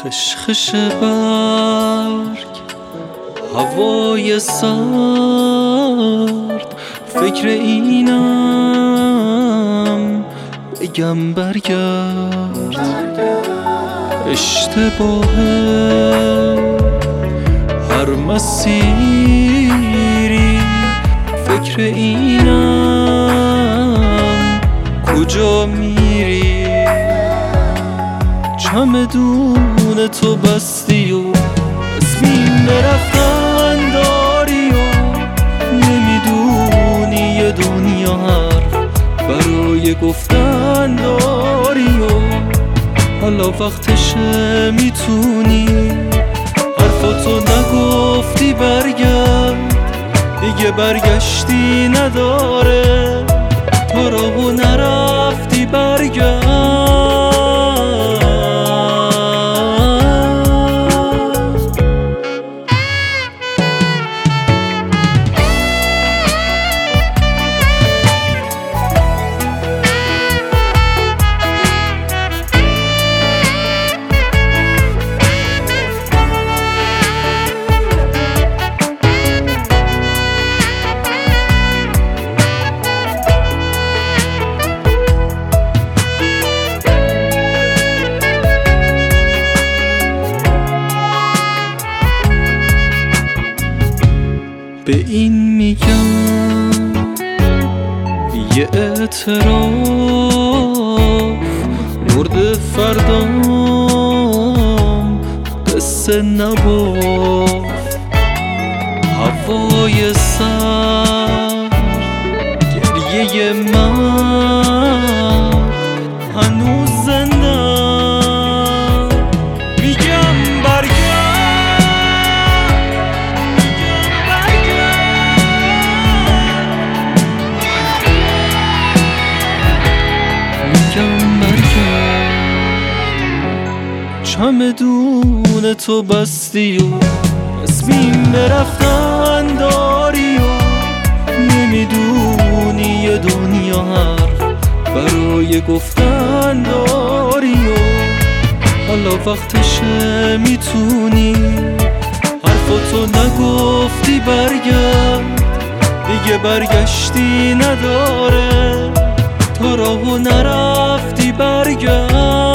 خشخش برگ، هوای سرد، فکر اینم بگم برگرد. اشتباهه هر مسیری، فکر اینم کجا میری. چمدون تو بستی و تصمیم برفتن داری و نمیدونی یه دنیا حرف برای گفتن داری و حالا وقتشه میتونی حرفاتو نگفتی برگرد. دیگه برگشتی نداره، تو راهو نرفتی برگرد. به این میگم یه اعتراف، مرد فردام قصه نباف. هوای سرد، گریه من هنوز زنده. میگم چمدون تو بستی و تصمیم برفتن داری و نمیدونی یه دنیا حرف برای گفتن داری و حالا وقتشه میتونی حرفاتو نگفتی برگرد. دیگه برگشتی نداره، تو راهو نرفتی برگرد.